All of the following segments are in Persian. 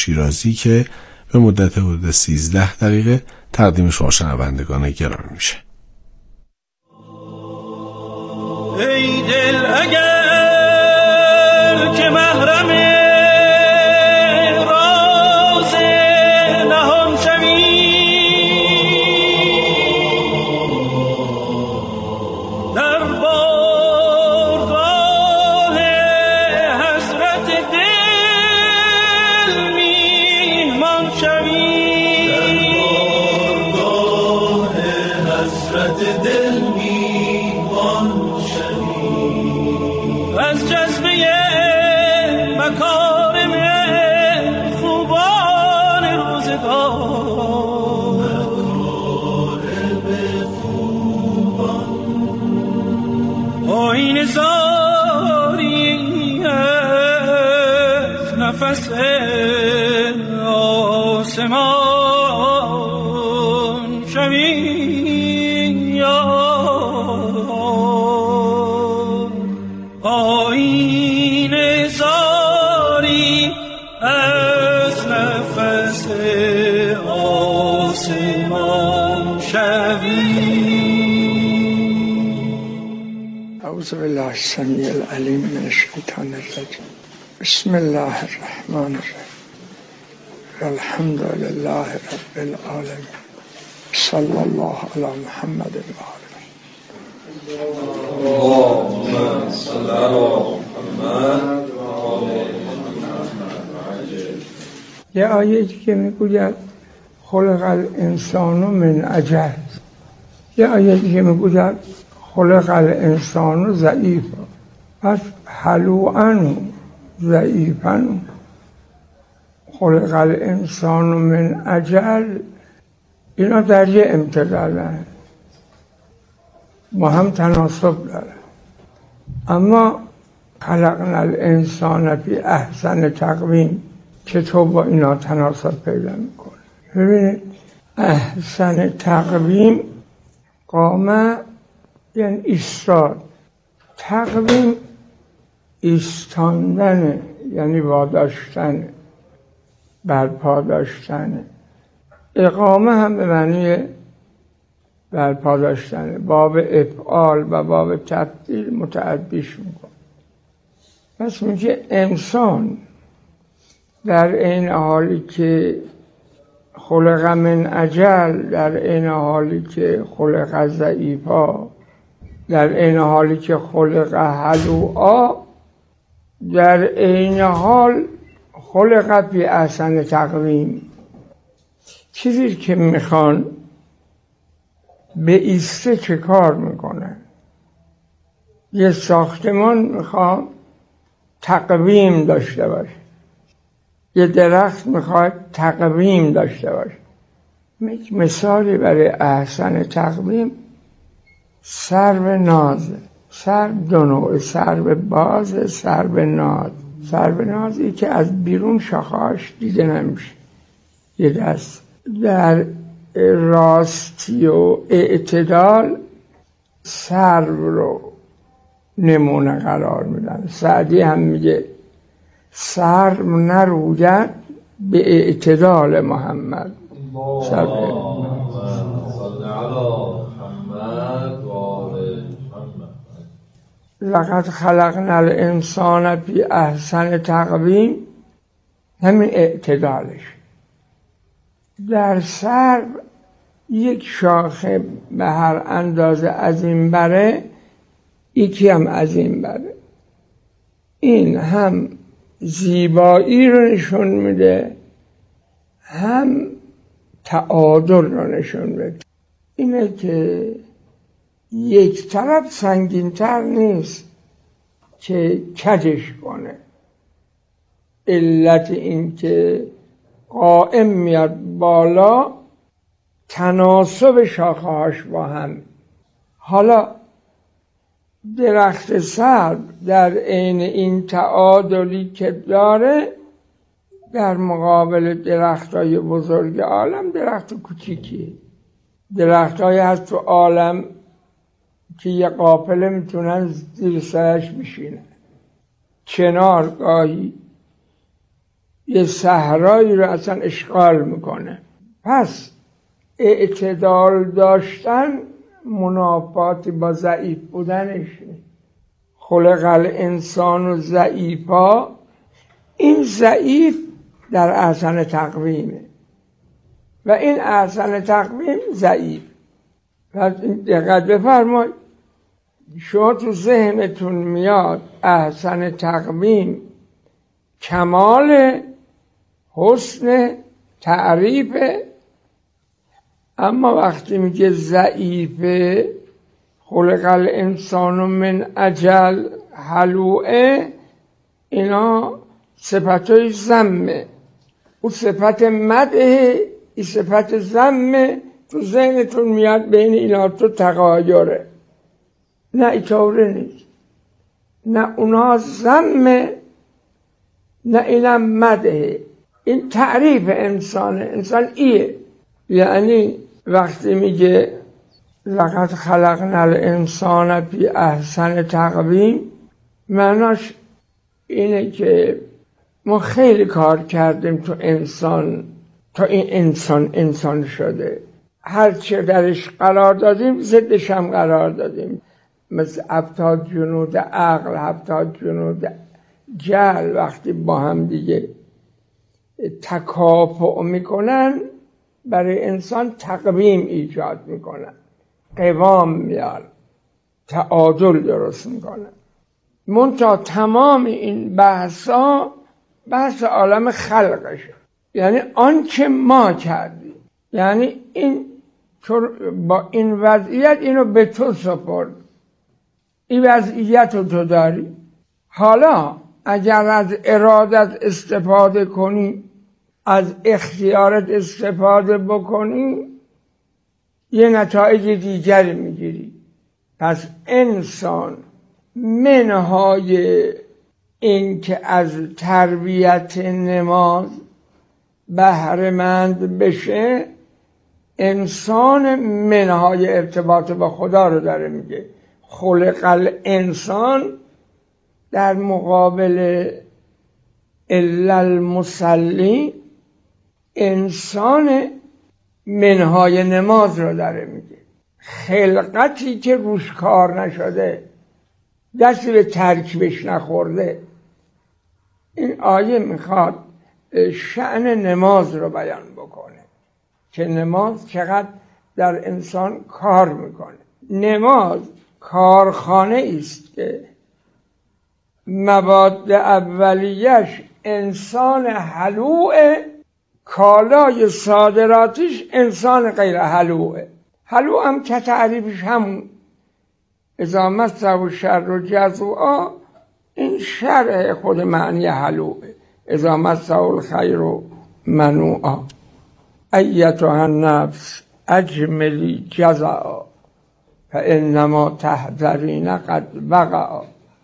شیرازی که به مدت حدود 13 دقیقه تقدیم شما شنوندگان گرامی میشه. ای دل اگر که محرم راز نهان شوی، در بارگاه حضرت دل میهمان شوی، در بارگاه حضرت دل میهمان از جذبه مکارم خوبان روزگار، آیین زاری از نفس آسمان شوی، آیین زاری از نفس آسمان شوی. اعوذ بالله السمیع العلیم من الشیطان الرجیم. بسم الله الرحمن الرحیم. الحمد لله رب العالمین. صلی الله علی محمد و آله. اللهم صل علی محمد و آل محمد. یه آیه‌ای که میگوید خلق الانسان من عجل، یه آیه‌ای که میگوید خلق الانسان ضعیفا، پس حلوعا ضعیفا خلق الانسان من عجل، اینا در یه امتدادن با هم تناسب داره. اما خلقنا الانسان فی احسن تقویم چطور با اینا تناسب پیدا میکنه؟ ببینید احسن تقویم، قامه یعنی ایستاد، تقویم ایستاندن یعنی واداشتن، برپا داشتن. اقامه هم به معنی برپا داشتن، باب افعال و باب تفعیل متعدیش میکن. پس میگه انسان در این حالی که خلق من عجل، در این حالی که خلق ضعیفا، در این حالی که خلق حلوعا، در این حال خلق فی احسن تقویم. چیزی که میخوان به ایسته چه کار میکنه؟ یه ساختمان میخواد تقویم داشته باشه، یه درخت میخواد تقویم داشته باشه. مثالی برای احسن تقویم سرو ناز، سرو دو نوع، سرو باز، سرو ناز. سرو نازی که از بیرون شاخه‌اش دیده نمیشه، یه دست در راستی و اعتدال سرو رو نمونه قرار میدن. سعدی هم میگه سرو نروید به اعتدال محمد. لقد خلقنا الانسان فی احسن تقویم، همین اعتدالش. در سرو یک شاخه به هر اندازه از این بره، یکی هم از این بره. این هم زیبایی رو نشون میده، هم تعادل رو نشون میده. اینه که یک طرف سنگین‌تر نیست که کجش کنه. علت این که قائم میاد بالا تناسب شاخه‌هاش با هم. حالا درخت سرو در عین این تعادلی که داره، در مقابل درختای بزرگ عالم درخت کوچیکی. درختای هست تو عالم که یه قافله میتونن زیر سرش بشینن. چنار گاهی یه صحرایی رو اصلا اشغال میکنه. پس اعتدال داشتن منافاتی با ضعیف بودنش نیست. خلق الانسان ضعیفا، این ضعیف در احسن تقویمه و این احسن تقویم ضعیف. پس دقت بفرمایید، شما تو ذهنتون میاد احسن تقویم کمال حسن تعریف، اما وقتی میگه ضعیفه، خلق الانسان من اجل حلوعه، اینا صفتای ذمه. اون صفت مدحه، این صفت ذمه. تو ذهنتون میاد بین اینا تو تغایره. نه اینطوره نیست، نه اونا ذمه نه اینم مدحه. این تعریف انسانه. انسان ایه. یعنی وقتی میگه لقد خلقنا الانسان فی احسن تقویم، معناش اینه که ما خیلی کار کردیم تو انسان تا این انسان شده. هر چه درش قرار دادیم ضدش هم قرار دادیم، مثل 70 جنود عقل، 70 جنود جهل وقتی با هم دیگه تکافؤ میکنن برای انسان تقویم ایجاد میکنن، قوام میارن، تعادل درست میکنن. منتها تمام این بحثا بحث عالم خلقشه، یعنی آنچه ما کردیم. یعنی این با این وضعیت اینو به تو سپرد، این وضعیت رو تو داری. حالا اگر از ارادت استفاده کنی، از اختیارت استفاده بکنی، یه نتایج دیگری میگیری. پس انسان منهای این که از تربیت نماز بهره‌مند بشه، انسان منهای ارتباط با خدا رو داره میگه. خلق الانسان در مقابل الا المصلی، انسان منهای نماز رو داره میگه. خلقتی که روش کار نشده، دستی به ترکیبش نخورده. این آیه میخواد شأن نماز رو بیان بکنه که نماز چقدر در انسان کار میکنه. نماز کارخانه است که مواد اولیش انسان حلوعه، کالای صادراتش انسان غیر حلوعه. حلوع هم که تعریفش همون اذا مسه الشر جزوعا، این شرح خود معنی حلوعه. اذا مسه الخیر منوعا، ایتها النفس اجملی جزعا فانما تحذرین قد وقعا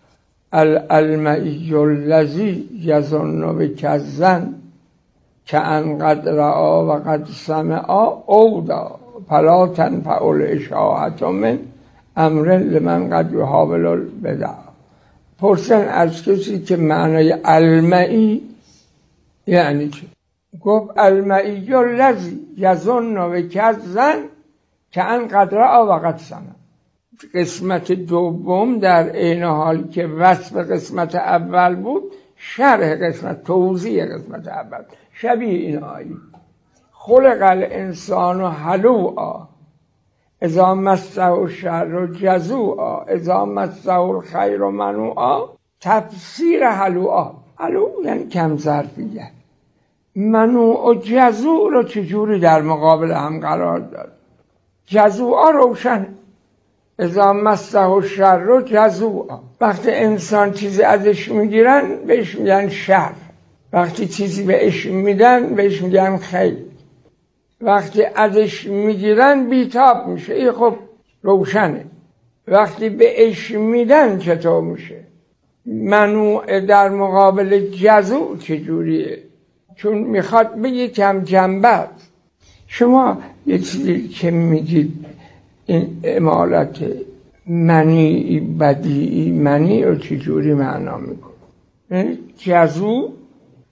المعی الذی یظن بکظن کأن قد رآ و قد سمعا اودا فلا تنفع الاشاعة من امر لمن قد یحاول البدع. پرسن از کسی که معنای المعی یعنی چه؟ گفت المعی الذی یظن بکظن کأن قد رآ و قد سمع. قسمت دوم در عین حال که وصف قسمت اول بود، شرح قسمت، توضیح قسمت اول شبیه این آیه. خلق الانسان حلوعا اذا مسه الشر جزوعا اذا مسه الخیر منوعا. تفسیر حلوعا، حلوع یعنی کم ظرفیت، منوع و جزوع رو چجوری در مقابل هم قرار داد؟ جزوعا روشن، اذا مسه الشر جزوعا. وقتی انسان چیزی ازش میگیرن بهش میگن شر، وقتی چیزی بهش میدن بهش میگن خیر. وقتی ازش میگیرن بیتاب میشه، این خب روشنه. وقتی بهش میدن چطور میشه؟ منوع در مقابل جزوع چجوریه؟ چون میخواد بگه کم جنبت. شما یه چیزی که میگید این امارت منیعی بدیعی، منیع رو چجوری معنا میکنه؟ یعنی جزوع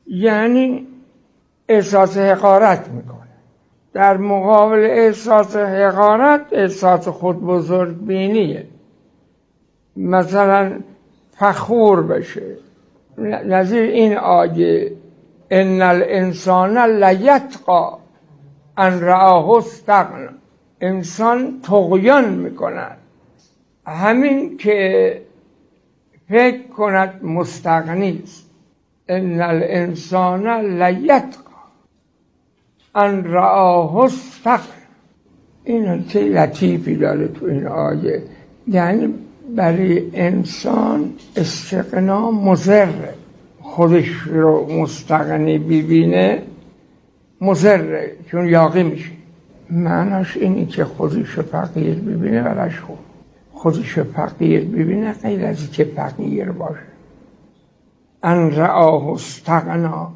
یعنی احساس حقارت میکنه. در مقابل احساس حقارت احساس خود بزرگ بینیه. مثلا فخور بشه، نظیر این آیه ان الانسان لیطغی ان رآه استغنی، انسان طغیان میکند همین که فکر کند مستغنی است. ان الانسان لیطغی ان رآه استغنی. این نکته لطیفی داره تو این آیه، یعنی برای انسان استغنا مضره. خودش رو مستغنی ببینه مضره، چون یاغی میشه. معناش اینی که خودش فقیر ببینه براش خوب. خودش فقیر ببینه غیر از که فقیر باشه. ان رآه استغنا،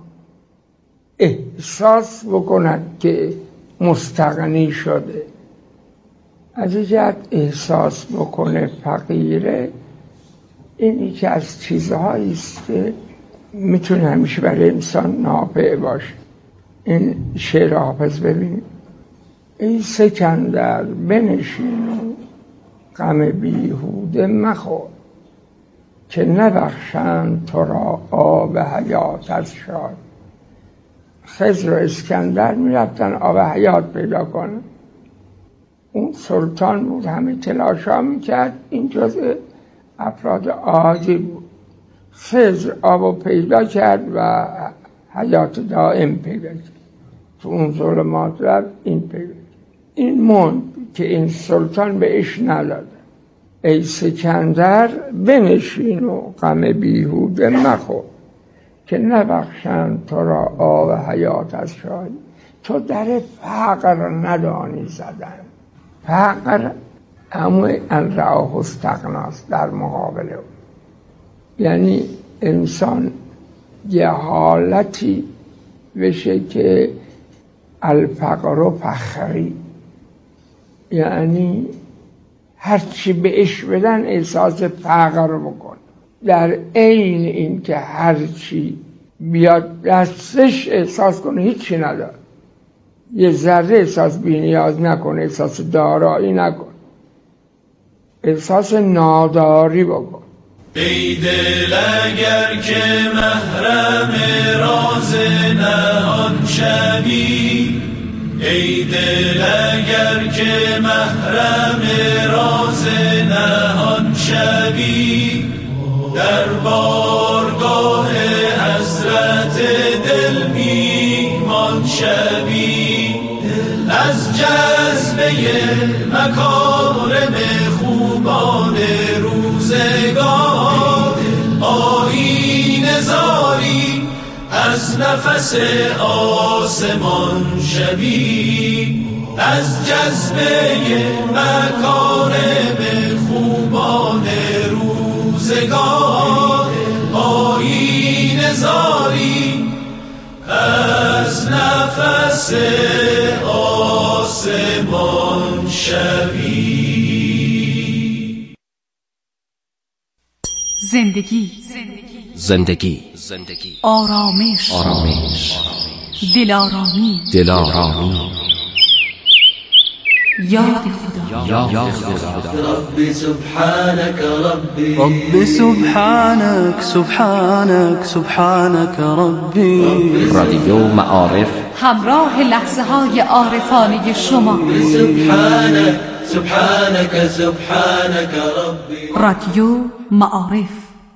احساس بکند که مستغنی شده. از این جهت احساس بکنه فقیره، این یکی از چیزهایی است که میتونه همیشه برای انسان نافع باشه. این شعر حافظ ببینید: ای سکندر بنشین و غم بیهوده مخور، که نبخشند تو را آب حیات از شاد. خضر و اسکندر میرفتن آب حیات پیدا کنن. اون سلطان بود، همه تلاشا میکرد، این جزء افراد عادی بود. خضر آب پیدا کرد و حیات دائم پیدا کرد. تو اون ظلمات رفت، این پیدا کرد. این موند که این سلطان بهش نداده. ای سکندر بنشین و غم بیهوده مخور، که نبخشند تو را آب حیات از شاد. تو در فقر ندانی زدن. فقر همون ان رآه استغناست در مقابل اون. یعنی انسان یه حالتی بشه که الفقر و فخری، یعنی هرچی بهش بدن احساس فقر بکن، در عین این که هرچی بیاد دستش احساس کنه هیچی نداره. یه ذره احساس بی‌نیاز نکن، احساس دارایی نکن، احساس ناداری بکن. ای دل اگر که محرم راز نهان شوی، ای دل اگر که محرم راز نهان شوی، در بارگاه حضرت دل میهمان شوی، از جذبه مکارم خوبان روزگار آیین زاری، از نفس آسمان شوی، از جذبه مکارم خوبان روزگار آیین زاری، از نفس آسمان شوی. زندگی آرامش دلارامی یاد خدا. ربی سبحانك ربي سبحانك ربي. رادیو معارف، همراه لحظه های عارفانه شما. سبحانك ربي. رادیو معارف.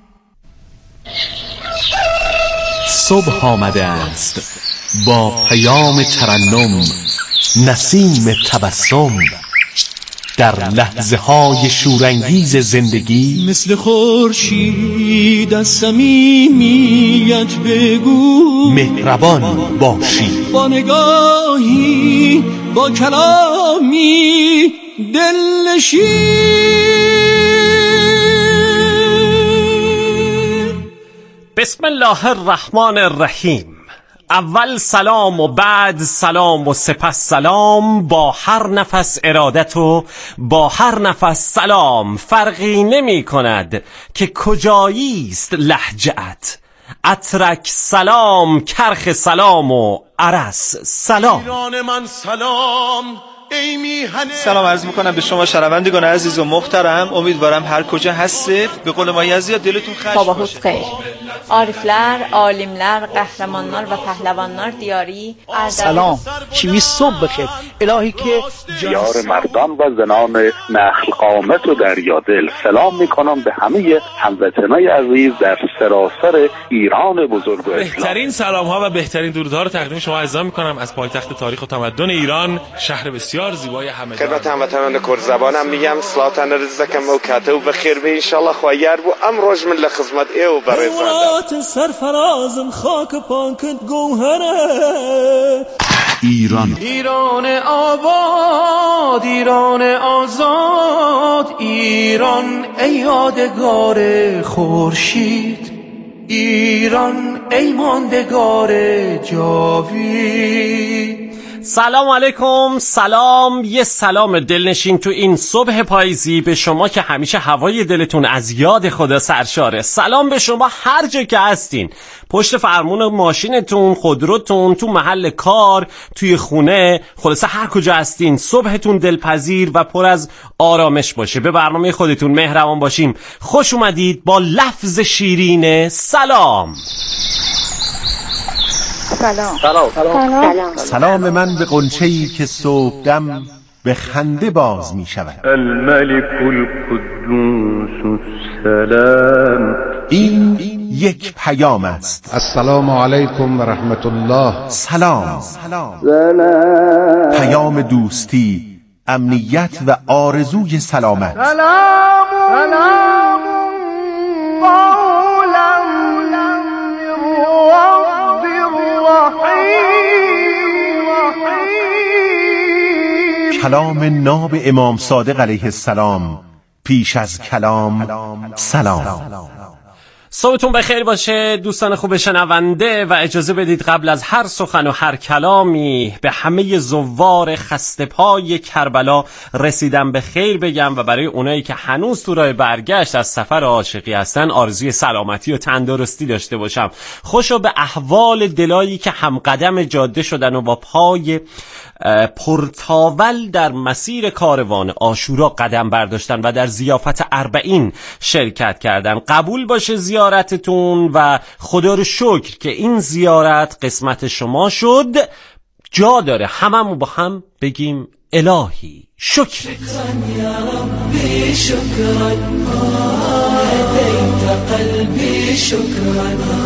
صبح آمده است با پیام ترنم، نسیم تبسم، در لحظه های شورانگیز زندگی مثل خورشید از صمیمیت بگو، مهربان باشی، با نگاهی با کلامی دلنشین. بسم الله الرحمن الرحیم. اول سلام و بعد سلام و سپس سلام، با هر نفس ارادت و با هر نفس سلام. فرقی نمی کند که کجاییست لهجه‌ات، اترک سلام، کرخ سلام و عرس سلام. ایران من سلام، ای میهنه. سلام عرض میکنم به شما شنوندگان عزیز و محترم. امیدوارم هر کجا هستید به قول ما یزید دلتون خوش باشه. Ariflər, alimlər, qəhrəmanlar və pəhləvanlar diyarı سلام چیمی صبح بخیر الهی که دیار مردان و زنان نخل قامت و دریادل سلام میکنم به همه هموطنای عزیز در سراسر ایران بزرگ و اسلام. بهترین سلام ها و بهترین درودها رو تقدیم شما عزیزان میکنم از پایتخت تاریخ و تمدن ایران، شهر بسیار زیبای همدان. خدمت هموطنان کردزبانم میگم سلامتان رزقکم و کاته و بخیر به انشالله خواهیار بو امروز من لخدمت ایو برای سرفرازم خاک پاکت گوهره. ایران آباد، ایران آزاد، ایران ای یادگار خورشید، ایران ای ماندگار جاوید. سلام علیکم، سلام، یه سلام دلنشین تو این صبح پاییزی به شما که همیشه هوای دلتون از یاد خدا سرشاره. سلام به شما هر جا که هستین، پشت فرمون ماشینتون، خودروتون، تو محل کار، توی خونه، خلاصه هر کجا هستین صبحتون دلپذیر و پر از آرامش باشه. به برنامه خودتون مهربان باشیم. خوش اومدید با لفظ شیرین سلام. سلام من به غنچه‌ای که صبحدم به خنده باز می شود. الملك القدوس السلام. این یک پیام است. السلام علیکم و رحمت الله. سلام. پیام دوستی، امنیت و آرزوی سلامت. کلام ناب امام صادق علیه السلام. پیش از کلام سلام. صبحتون بخیر باشه دوستان خوب شنونده و اجازه بدید قبل از هر سخن و هر کلامی به همه زوار خسته پای کربلا رسیدم به خیر بگم و برای اونایی که هنوز تو راه برگشت از سفر عاشقی هستن آرزوی سلامتی و تندرستی داشته باشم. خوشا به احوال دلایی که هم قدم جاده شدن و با پای پرتاول در مسیر کاروان عاشورا قدم برداشتن و در ضیافت 40 شرکت کردن. قبول باشه زیارتتون و خدا رو شکر که این زیارت قسمت شما شد. جا داره هممون با هم بگیم الهی شکر. یا ربی شکرا هدیت قلبی شکرا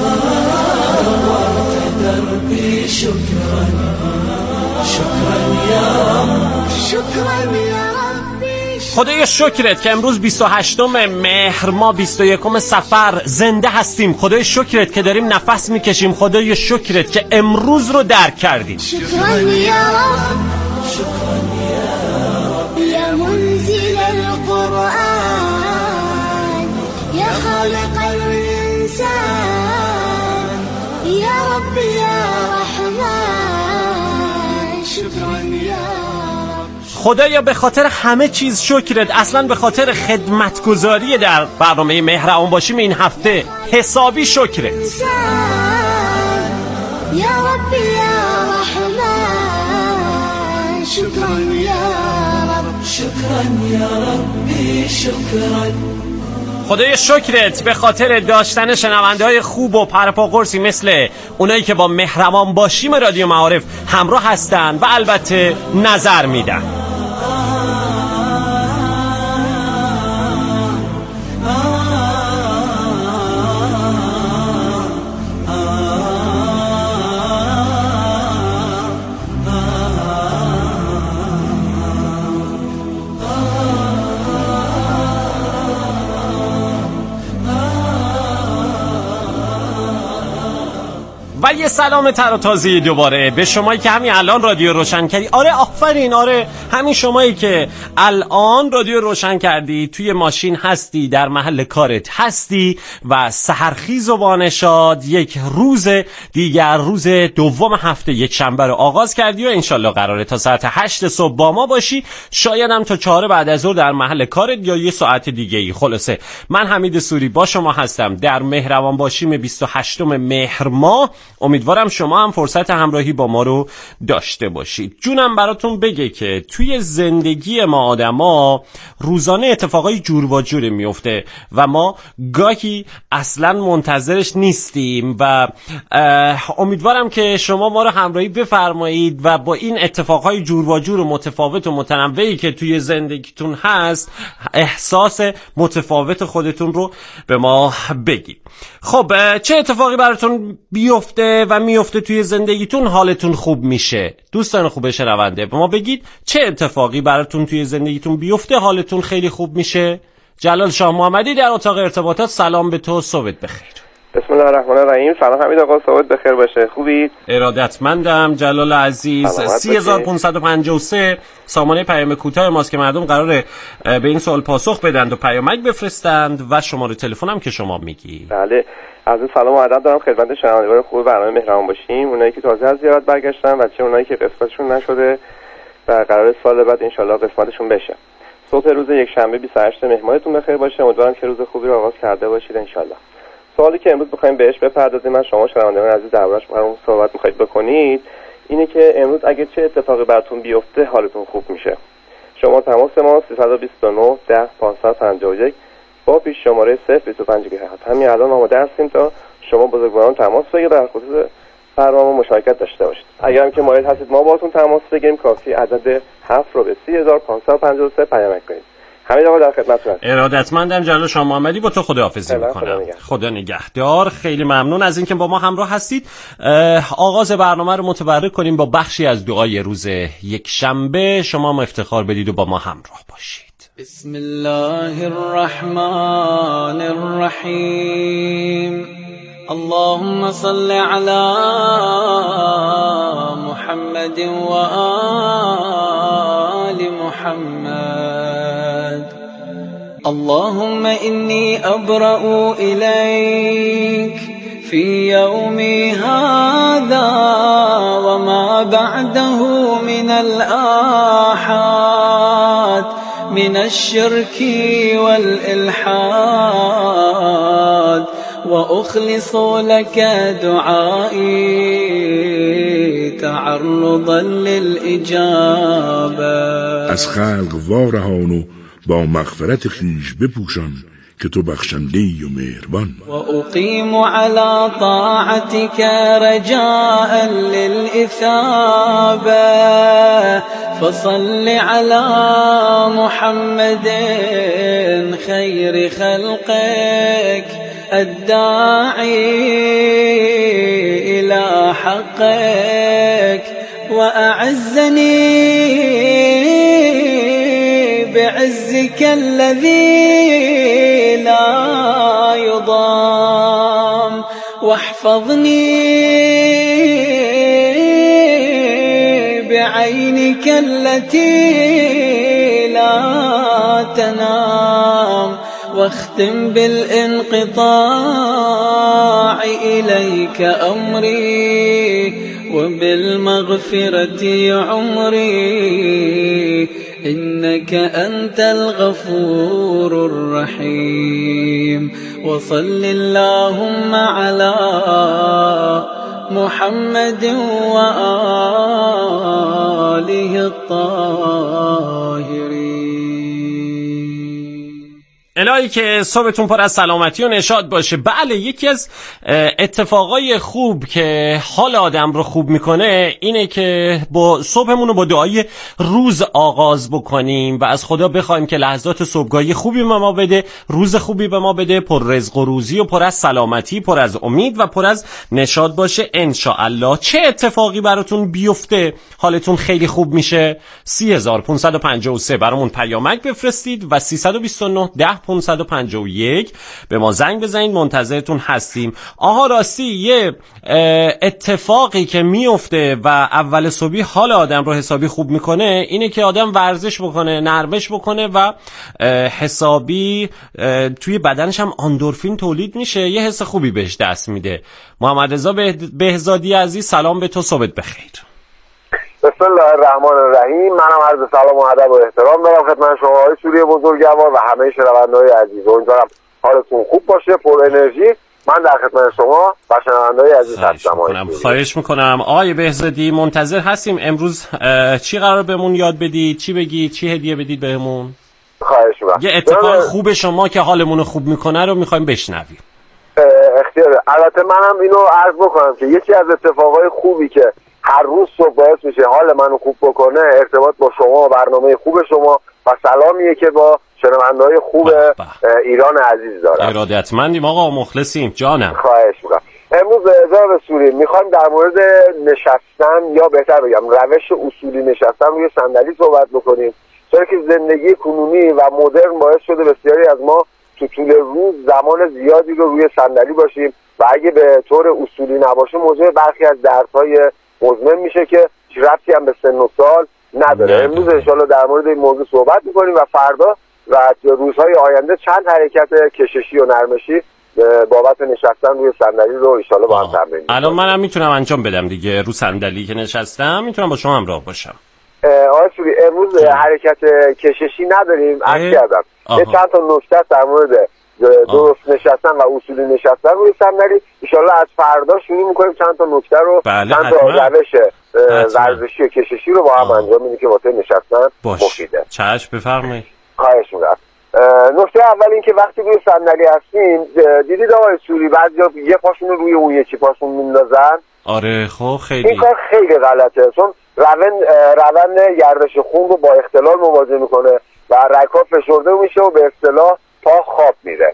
نورت دربی شکرا شکرا یا رب شکرا یا ربی. خدای شکرت که امروز 28 مهر ما 21 صفر زنده هستیم. خدای شکرت که داریم نفس میکشیم. خدای شکرت که امروز رو درک کردیم. شکرا یا رب شکرا یا رب یا منزل القرآن یا خالق الانسان یا رب یا رحمان شکرا یا خدایا به خاطر همه چیز شکرت، اصلا به خاطر خدمتگزاری در برنامه مهربان باشیم این هفته حسابی شکرت. یا رب یا رحمان شکرا یا رب شکرا یا ربی شکرا. خدای شکرت به خاطر داشتن شنونده‌های خوب و پرپا قرصی مثل اونایی که با مهربان باشیم رادیو معارف همراه هستن و البته نظر میدن. و یه سلام تر و تازه دوباره به شمایی که همین الان رادیو روشن کردی. آره آفرین، آره همین شمایی که الان رادیو روشن کردی، توی ماشین هستی، در محل کارت هستی و سحرخیز و بانشاد یک روز دیگر، روز دوم هفته یک شنبه رو آغاز کردی و انشالله قراره تا ساعت 8 صبح با ما باشی، شاید هم تا 4 بعد از ظهر در محل کارت یا یه ساعت دیگه ای. خلاصه من حمید سوری با شما هستم در مهربان باشیم 28 مهر ماه. امیدوارم شما هم فرصت همراهی با ما رو داشته باشید. جونم براتون بگه که توی زندگی ما آدما روزانه اتفاقای جور و جور میفته و ما گاهی اصلا منتظرش نیستیم و امیدوارم که شما ما رو همراهی بفرمایید و با این اتفاقای جور و جور و متفاوت و متنوعی که توی زندگیتون هست احساس متفاوت خودتون رو به ما بگید. خب چه اتفاقی براتون بیفته و میفته توی زندگیتون حالتون خوب میشه؟ دوستان خوب شنونده به ما بگید چه اتفاقی براتون توی زندگیتون بیفته حالتون خیلی خوب میشه؟ جلال شاه محمدی در اتاق ارتباطات، سلام به تو، صبحت بخیر. بسم الله الرحمن الرحیم. سلام حمید آقا، صبحت بخیر باشه. خوبید؟ ارادتمندم جلال عزیز. 3553 سامانه پیام کوتاه ماست که مردم قراره به این سوال پاسخ بدن و پیامک بفرستند و شماره تلفنم که شما میگی. بله، از سلام و ادب دارم خدمت شنوندگان خوب برنامه مهربان باشیم، اونایی که تازه از زیارت برگشتن و چه اونایی که قسمتشون نشده و قراره سال بعد ان شاءالله قسمتشون بشه. صبح روز یک شنبه 28 مهر ماهتون بخیر باشه. امیدوارم که روز خوبی رو آغاز کرده باشید ان شاءالله. سوالی که امروز بخوایم بهش بپردازیم، من شما شنوندگان عزیز دربارش برام صحبت می‌خواید بکنید، اینه که امروز اگه چه اتفاقی براتون بیفته حالتون خوب میشه. شما تماس ما 329 10 551 با پیش شماره 025 هست. همین الان آماده هستیم تا شما بزرگواران تماس بگیرید در خصوص برنامه مشارکت داشته باشید. اگر هم که مایل هستید ما باهاتون تماس بگیریم، کافی عدد 7 رو به 30553 پیامک کنید. حمید آقا در خدمتتون هستم. ارادتمندم جلال شاه محمدی، با تو خداحافظی میکنم. خدا نگهدار. خیلی ممنون از اینکه با ما همراه هستید. آغاز برنامه رو متبرک کنیم با بخشی از دعای روز یک شنبه. شما هم افتخار بدید و با ما همراه باشید. بسم الله الرحمن الرحیم. اللهم صل على محمد و آل محمد. اللهم إني أبرأ إليك في يومي هذا وما بعده من الآحاد من الشرك والإلحاد، وأخلص لك دعائي تعرضا للإجابة. از خلق وارهان و با مغفرت خویش بپوشان که تو بخشنده‌ای و مهربان. و اقیم علی طاعتك رجاء للإثابة، فصل علی محمد خیر خلقك الداعي إلى حقك، وأعزني بعزك الذي لا يضام، واحفظني بعينك التي لا تنام، واختم بالانقطاع إليك أمري وبالمغفرة عمري، إنك أنت الغفور الرحيم. وصل اللهم على محمد وآله الطاهرين. الهی که صبحتون پر از سلامتی و نشاط باشه. بله، یکی از اتفاقای خوب که حال آدم رو خوب میکنه اینه که با صبحمون رو با دعای روز آغاز بکنیم و از خدا بخوایم که لحظات صبحگاهی خوبی به ما بده، روز خوبی به ما بده، پر رزق و روزی و پر از سلامتی، پر از امید و پر از نشاط باشه انشاءالله. چه اتفاقی براتون بیفته حالتون خیلی خوب میشه؟ 3553 برامون پیامک بفرستید و 329 10 951 به ما زنگ بزنید، منتظرتون هستیم. آها راستی یه اتفاقی که میفته و اول صبحی حال آدم رو حسابی خوب میکنه اینه که آدم ورزش بکنه، نرمش بکنه و حسابی توی بدنش هم اندورفین تولید میشه، یه حس خوبی بهش دست میده. محمد رضا بهزادی عزیز، سلام به تو، صبحت بخیر. بسم الله الرحمن الرحیم. منم عرض سلام و ادب و احترام دارم خدمت شما های سوری بزرگوار و همه شنونده‌های عزیز. امیدوارم حالتون خوب باشه، پر انرژی. من در خدمت شما و شنونده‌های عزیز هستم. خواهش میکنم. آقای بهزادی منتظر هستیم. امروز چی قرار بهمون یاد بدید؟ چی بگید؟ چی هدیه بدید بهمون؟ خواهش میکنم. یه اتفاق خوب شما که حالمون خوب میکنه رو میخوایم بشنویم. اختیاره. البته منم اینو عرض بکنم که یکی از اتفاقای خوبی که هر روز صبح باعث میشه حال منو خوب بکنه ارتباط با شما و برنامه خوب شما و سلامیه که با شنونده‌های خوب ایران عزیز دارم. ارادتمندیم آقا، مخلصیم جانم. خواهش میکنم. امروز جناب سوری میخوایم در مورد نشستن یا بهتر بگم روش اصولی نشستن روی صندلی صحبت بکنیم، چرا که زندگی کنونی و مدرن باعث شده بسیاری از ما تو طول روز زمان زیادی رو روی صندلی باشیم و اگه به طور اصولی نباشه موجب برخی از دردهای مزمن میشه که ربطی هم به سن و سال نداره. امروز انشالله در مورد این موضوع صحبت میکنیم و فردا و روزهای آینده چند حرکت کششی و نرمشی بابت نشستن روی صندلی رو انشالله با هم تمرین میکنیم. الان منم میتونم انجام بدم دیگه، رو صندلی که نشستم میتونم با شما همراه باشم. آقای سوری امروز حرکت کششی نداریم، عرض کردم یه چند تا نکته در مورد درست نشستن و اصولی نشستن روی صندلی انشالله از فردا شروع میکنیم چند تا نکته رو چند تا روش ورزشی و کششی رو با هم انجام میدیم که واسه نشستن مفیده. چشم بفرمایید. خواهش میکنم. نکته اول این که وقتی روی صندلی هستیم دیدید آقای سوری بعضیا یه پاشون رو روی اون یکی پاشون میندازن. آره خب خیلی این کار خیلی غلطه، چون روند گردش خون رو با اختلال مواجه میکنه و رگ‌ها فشرده میشه و به اصطلاح پا خواب میره.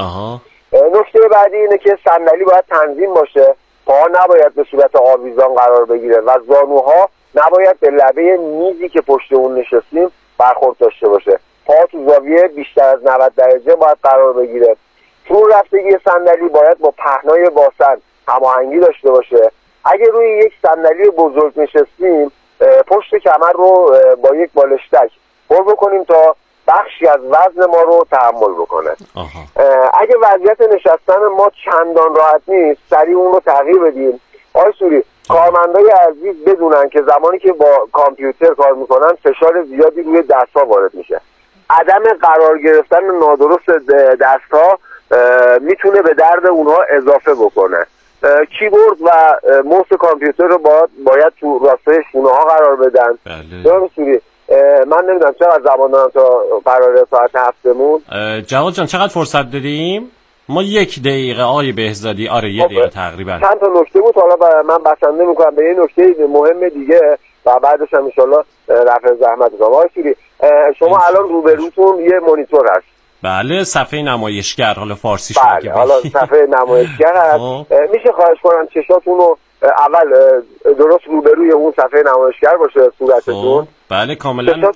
نکته بعدی اینه که صندلی باید تنظیم باشه، پاها نباید به صورت آویزان قرار بگیره و زانوها نباید به لبه میزی که پشت اون نشستیم برخورد داشته باشه. پا تو زاویه بیشتر از 90 درجه باید قرار بگیره. فرو رفتگی صندلی باید با پهنای باسن هماهنگی داشته باشه. اگه روی یک صندلی بزرگ نشستیم پشت کمر رو با یک بالشتک پر بکنیم تا بخشی از وزن ما رو تحمل بکنه. اگه وضعیت نشستن ما چندان راحت نیست سریع اون رو تغییر بدیم. آقای سوری کارمندای عزیز بدونن که زمانی که با کامپیوتر کار میکنن فشار زیادی روی دستها وارد میشه. عدم قرار گرفتن نادرست دستها میتونه به درد اونها اضافه بکنه. کیبورد و موس کامپیوتر رو باید تو راستای شونه ها قرار بدن. جناب سوری من نمیدونم چقدر زمان دارم تا قرار ساعت هفتمون. جواد جان چقدر فرصت دادیم؟ ما 1 دقیقه آقای بهزادی. آره 1 دقیقه تقریبا. چند تا نکته بود حالا من بسنده میکنم به یه نکته مهم دیگه و بعدش هم انشالله رفع زحمت میکنم. آقای سوری شما الان روبروتون یه مانیتور هست. بله صفحه نمایشگر، حالا فارسیش بله حالا صفحه نمایشگر هست. میشه خواهش کنم چشاتون رو اول درست روبروی اون صفحه نمایشگر باشه صورتتون. بله کاملا.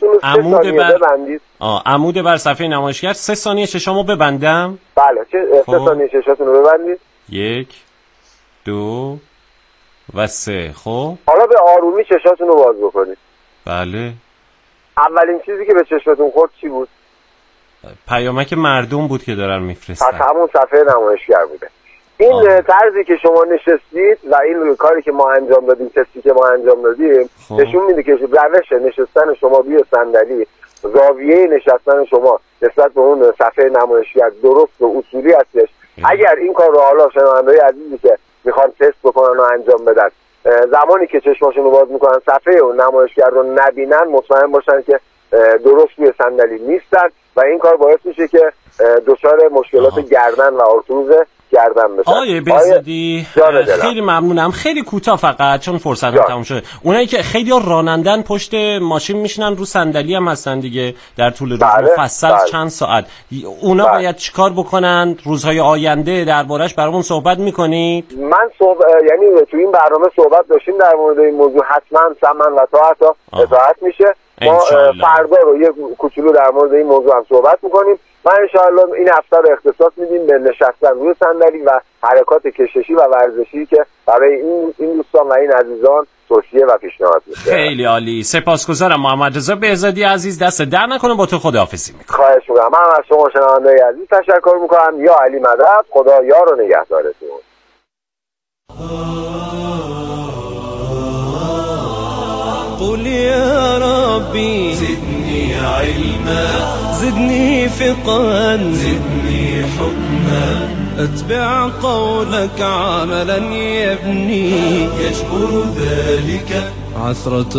عمود بر صفحه نمایشگر. 3 ثانیه چشامو ببندم. بله 3 ثانیه چشاتون رو ببندید. 1 2 و 3. خب حالا به آرومی چشاتون رو باز بکنید. بله. اولین چیزی که به چشمتون خورد چی بود؟ پیامک مردم بود که دارن میفرستن. پس همون صفحه نمایشگر بوده. این طرزی که شما نشستید و این کاری که ما انجام دادیم، تستی که ما انجام دادیم نشون میده که روش نشستن شما روی صندلی، زاویه نشستن شما نسبت به اون صفحه نمایشگر درست و اصولی هستش. اگر این کار رو حالا شنونده‌های عزیزی که میخوان تست بکنن و انجام بدن زمانی که چشماشون رو باز میکنن صفحه و نمایشگر رو نبینن مطمئن باشن که درست روی صندلی نیستن و این کار باعث میشه که دچار مشکلات گردن و آرتروز گردن بشن. آقای بهزادی خیلی ممنونم. خیلی کوتاه فقط چون فرصت تموم شده. اونایی که خیلی رانندن پشت ماشین میشینن رو صندلی هم هستن دیگه در طول روز مفصل چند ساعت، اونا باید چیکار بکنن؟ روزهای آینده دربارش برامون صحبت میکنید؟ من یعنی تو این برنامه صحبت داشتیم در مورد این موضوع. حتما سمن و اطاعت میشه ما فردا رو یه کوچولو در مورد این موضوع هم صحبت میکنیم و انشاءالله این هفته رو اختصاص میدیم به نشستن روی صندلی و حرکات کششی و ورزشی که برای این دوستان و این عزیزان توصیه و پیشنهاد میشه. خیلی عالی، سپاسگزارم محمد رضا بهزادی عزیز، دست در نکنه، با تو خداحافظی میکنم. خواهش میکنم. من از شما شنونده عزیز تشکر میکنم. یا علی مدد، خدا یار و نگهدارتون. قل يا ربي زدني علما زدني فقها زدني حكما اتبع قولك عملا يبني يجبر ذلك عثرة